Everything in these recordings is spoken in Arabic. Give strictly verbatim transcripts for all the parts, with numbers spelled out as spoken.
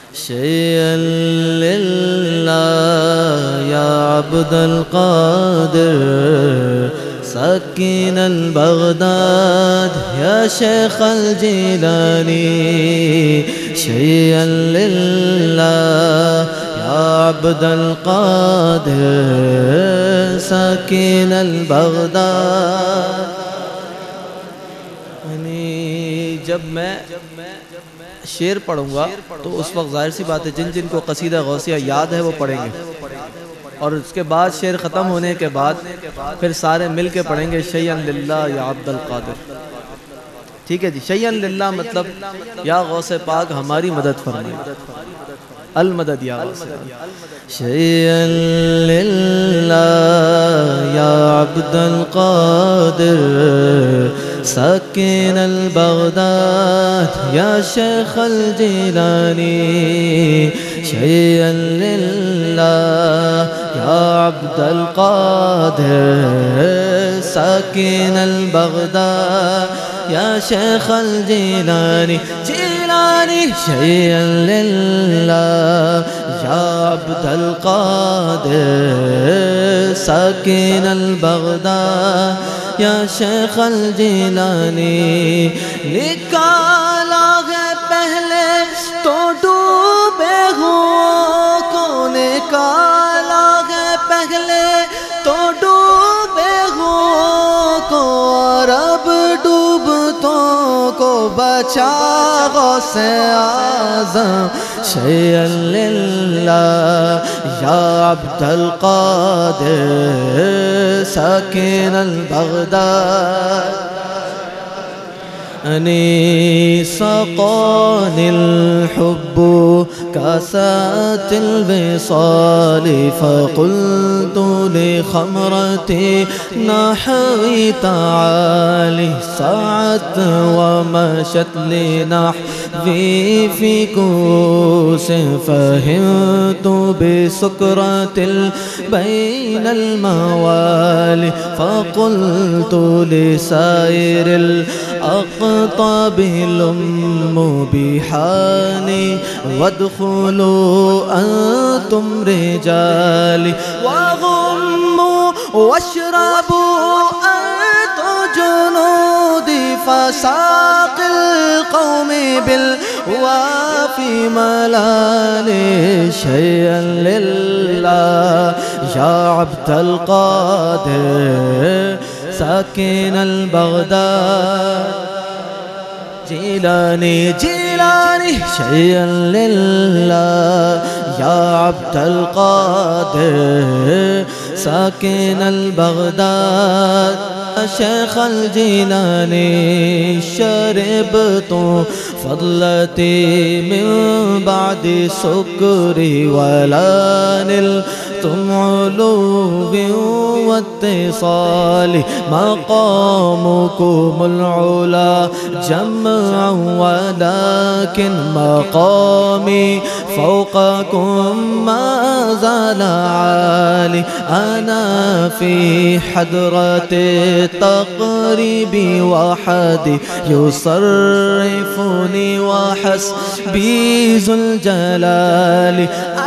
शैअन लिल्लाह या अब्दुल कादिर साकिन अल बगदाद या शेख अल जिलानी। शैअन लिल्लाह या अब्दुल कादिर साकिन अल बगदाद। जब मैं शेर पढ़ूंगा तो उस वक्त जाहिर सी बात है जिन जिन को कसीदा गौसिया याद है वो पढ़ेंगे, और उसके बाद शेर ख़त्म होने के बाद फिर सारे मिल के पढ़ेंगे शैअन लिल्लाह या अब्दुल कादिर। ठीक है जी। शैअन लिल्लाह मतलब या गौसे पाक हमारी मदद फरमाए, अल मदद या गौसे। शैअन लिल्लाह या अब्दुल कादिर साकिन अल बगदाद या शेख अल जिलानी। शैअन लिल्लाह या अब्दुल कादिर साकिन अल बगदाद या शेख अल जिलानी। जिलानी शैअन लिल्लाह या अब्दुल कादिर साकिन अल बगदाद या शेख अल जिलानी। निकाला है पहले तो डूबे हुओं को, निकाला है पहले तो डूबे हुओं को, और अब डूबतों को बचा गौसे आज़म। शैअन लिल्लाह या अब्दुल कादिर साकिन अल बगदाद। अनी सक़ानिल हुब्बु कासातिल विसाली फ़क़ुल्तु लिख़मरती नहवी ताली सअत व मशत लिनहवी फ़ी कूसिन फ़हिमतु बिसुकरतिल बैनल मवाली फ़क़ुल्तु लिसाइरिल अक़ताबि लुम्मु बिहानी वदख़ुलू अंतुम रिजाली वग़ुम्मू वशरबू अंतु जुनूदी फ़साक़िल क़ौमि बिल वाफ़ी मलाली। शैअन लिल्लाह या अब्दुल कादिर साकिन अल बगदाद। जिलानी जिलानी शैअन लिल्लाह या अब्दुल कादिर साकिन अल बगदाद शेख अल जिलानी। शरबतु फ़ज़लती मिन बादि सुकरी वलानिल तुम उलूवी वत्तिसाली मक़ामुकुमुल उला जम्अन वलाकिन मक़ामी फ़ौक़कुम मा ज़ाला आली। अना फ़ी हदरति तक़रीबी वहदी युसर्रिफ़ुनी वहस्बी ज़ुल जलाली।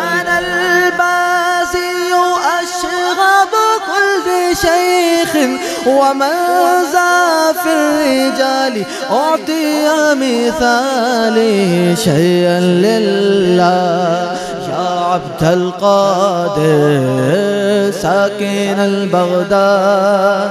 शेख वमन ज़ा फ़िर रिजाली उअती मिसाली। शैअन लिल्लाह या अब्दुल कादिर साकिन अल बगदाद।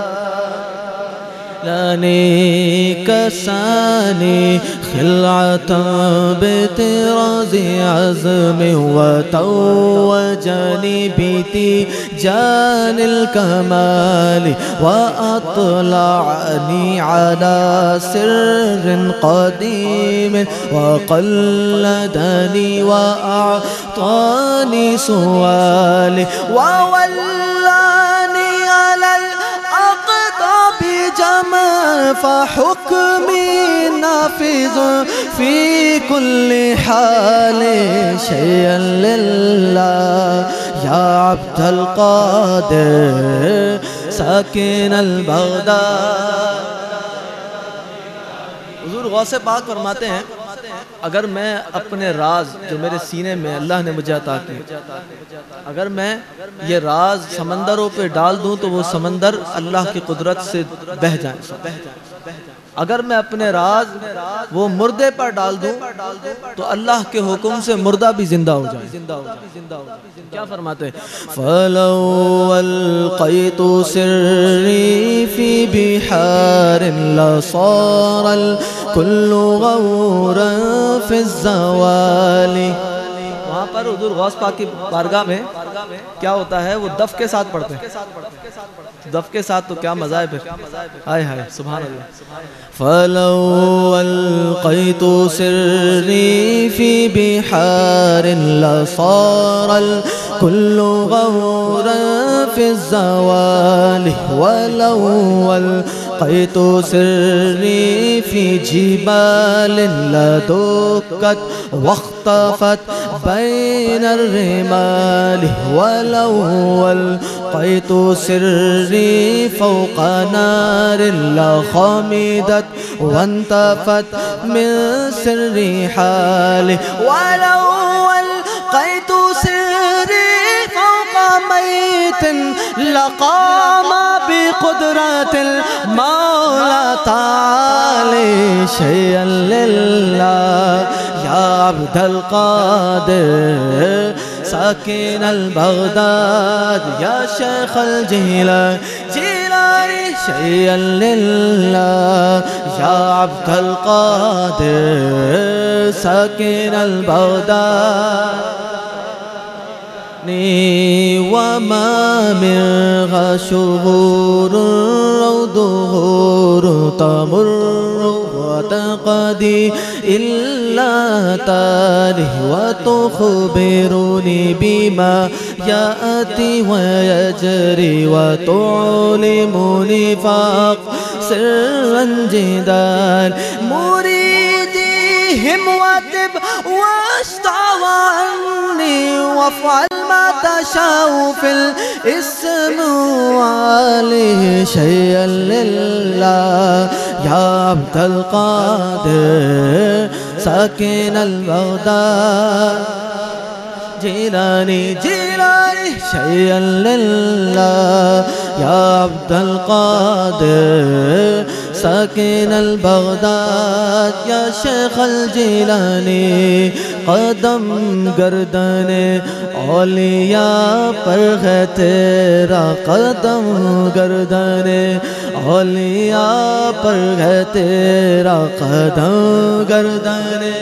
लानी कसानी खिलअतन बितिराज़ि अज़्म वतव्वजनी बितिजानिल कमाली व अतलअनी अला सिर्रिन क़दीम व क़ल्लदनी व अअतानी सुवाली व वल्लानी अलल अक़ताबि जमा फ़हुक्मी नाफ़िज़ फ़ी कुल्ली हाल। शैअन लिल्लाह या अब्दुल कादिर साकिन अल बगदाद। हुज़ूर गौसे पाक फरमाते हैं अगर मैं अपने राज जो मेरे सीने में अल्लाह ने मुझे अता किए, अगर मैं ये राज समंदरों पे डाल दूं तो वो समंदर अल्लाह की कुदरत से बह जाए। अगर मैं अपने राज वो मुर्दे पर डाल दूं तो अल्लाह के हुक्म से मुर्दा भी जिंदा हो जाए। क्या फरमाते हैं? फलौ अलक़ैतु सिर्री फी बिहारिन लसारल कुल्लु गौरन फी ज़वाली। वहाँ पर हुज़ूर गौस पाक की बारगाह में क्या होता है, वो दफ के साथ पढ़ते हैं। दफ के साथ तो क्या मजा है फिर, हाय हाय सुभान अल्लाह। फलौ अलक़ैतु सिर्री फी बिहारिन लसारल कुल्लु गौरन फी ज़वाली वलौ अलक़ैतु सिर्री फी जिबालिन लदुक्कत वख्तफत बैन अर्रिमाल वलौ अलक़ैतु सिर्री फ़ौक़ नारिन लख़मिदत वंतफ़त मिन सिर्री हाली वलौ अलक़ैतु सिर्री फ़ौक़ मैतिन लक़ाम बिक़ुद्रतिल मौला ताली शैअन लिल्लाह या अब्दल क़ादिर साकिन अल बगदाद या शेख अल जिलानी शैअन लिल्लाह या अब्दल क़ादिर साकिन अल बगदाद वमा मिन शुहूर दुहूर तमुर्रु वतक़दी इल्ला ताली वतुख़बिरुनी बिमा याति वयजरी वतुअल्लिमुनी फ़ाक़ सिर्रन जिदाल मुरीदिहिम वतिब वस्तअनी वफ़अल मा तशाउ फिल इस्म वाली शैअन लिल्लाह या अब्दल क़ादिर साकिन अल बगदाद जिलानी जिलानी शैअन लिल्लाह या अब्दल क़ादिर साकिन अल बगदाद या शेख अल जिलानी कदम गर्दने औलिया पर है तेरा कदम गर्दने औलिया पर है तेरा कदम गर्दने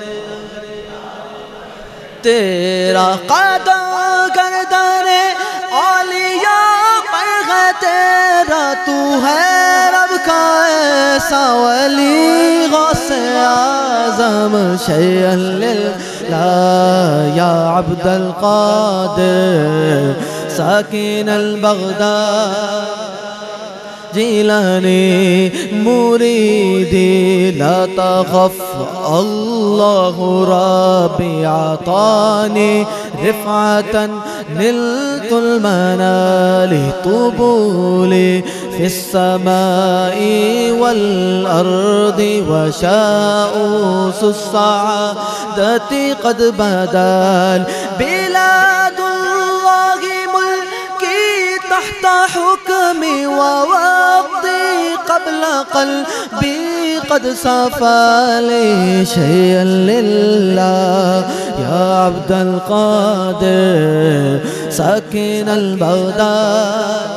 तेरा कदम गर्दने औलिया पर है तेरा तू है रब का ऐसा वली गौसे आज़म शैअन लिल्लाह या अब्दल क़ादिर साकिन अल बगदाद जिलानी मुरीदी ला तख़फ अल्लाहु रब्बी अतानी रिफ़अतन निल्तुल मनाली तुबूली फिस समाई वल अर्दी वशाऊसुस सआदती क़द बदाल बिलादुल्लाहि मुल्की तहता हुक्मी व वक़्ती क़ब्ल क़ल्बी क़द सफ़ाली शैअन लिल्लाह या अब्दल क़ादिर साकिन अल बगदाद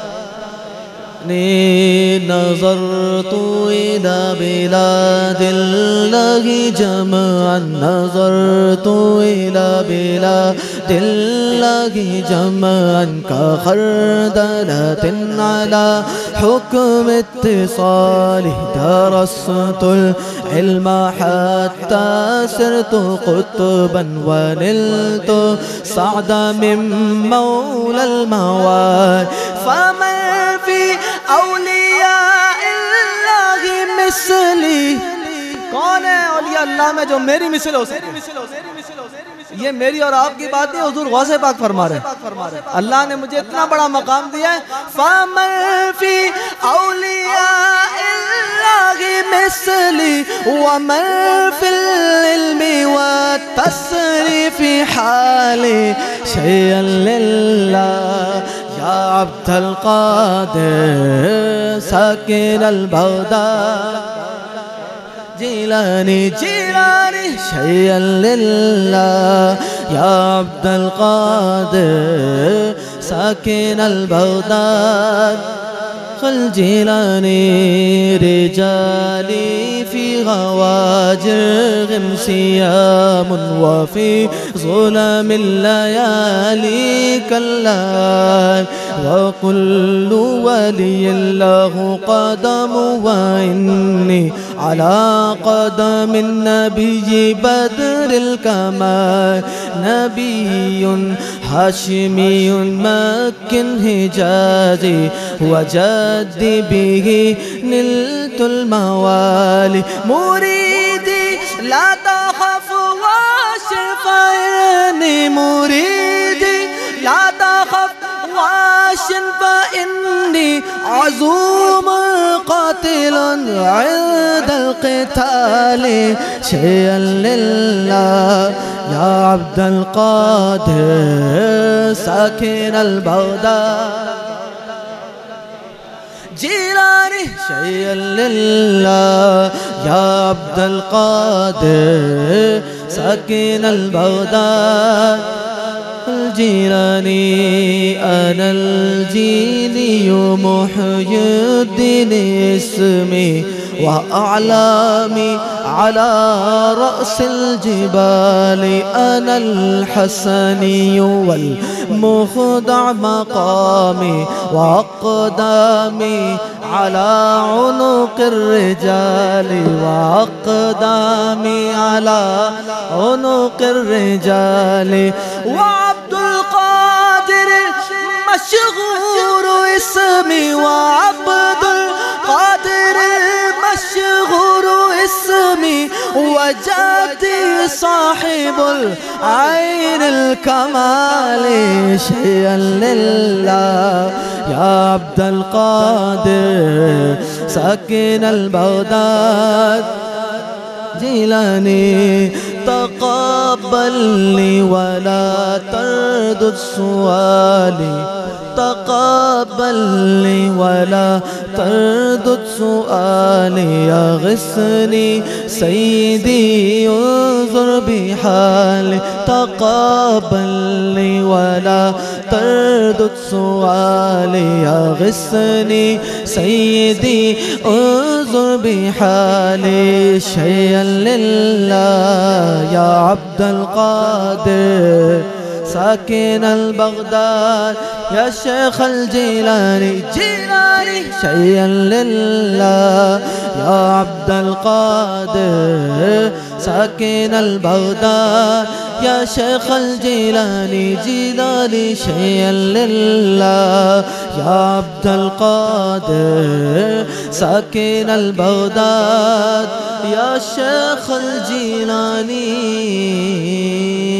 नज़रतु इला बिलादिल्लाहि जमअन नज़रतु इला बिलादिल्लाहि जमअन का खरदलतिन अला हुक्म इत्तिसालि दरस्तुल इल्म हत्ता सिरतु क़ुतबन व निल्तु सअदा मिन मौलल मवाल फमन फी औलिया इल्लाहि मिसली। कौन है औलिया अल्लाह में जो मेरी मिसल हो सके? ये मेरी और आपकी बात नहीं, हुजूर गौसे पाक फरमा रहे हैं। अल्लाह ने मुझे इतना बड़ा मकाम दिया है। फमन फी औलिया إلهي مثلي ومن في العلم والتصريف حالي شيئا لله يا عبد القادر ساكن البغداد جيلاني جيلاني شيئا لله يا عبد القادر ساكن البغداد الجيلاني رجالي في غواجرهم سيام وفي ظلم الليالي كالليل وكل ولي له قدم وإني على قدم النبي بدر الكمال نبي هاشمي مكي حجازي وجدي به نلت الموالي مريدي لا تخف واشف فإني مريدي لا تخف واشف فإني عزوم قاتل عند القتال شيئا لله يا عبد القادر ساكن البغداد جيلاني شيئا لله يا عبد القادر ساكن البغداد الجيلاني أنا الجيلي محيي الدين اسمي وأعلامي على رأس الجبال أنا الحسني والمخدع مقامي وأقدامي على عنق الرجال وأقدامي على عنق الرجال وعبد القادر مشغور اسمي وعبد القادر مشغور اسمي وجدي صاحب العين الكمال شيئا لله يا عبد القادر ساكن البغداد جيلاني تقبلني ولا تردد سؤالي تقبلني ولا تردد سؤالي أغثني سيدي انظر بحالي تقبلني ولا تردد سؤالي أغثني سيدي انظر بحالي شيئا لله يا عبد القادر ساكن البغداد يا شيخ الجيلاني جيلاني شيئا لله يا عبد القادر ساكن البغداد يا شيخ الجيلاني جيلاني شيئا لله يا عبد القادر ساكن البغداد يا شيخ الجيلاني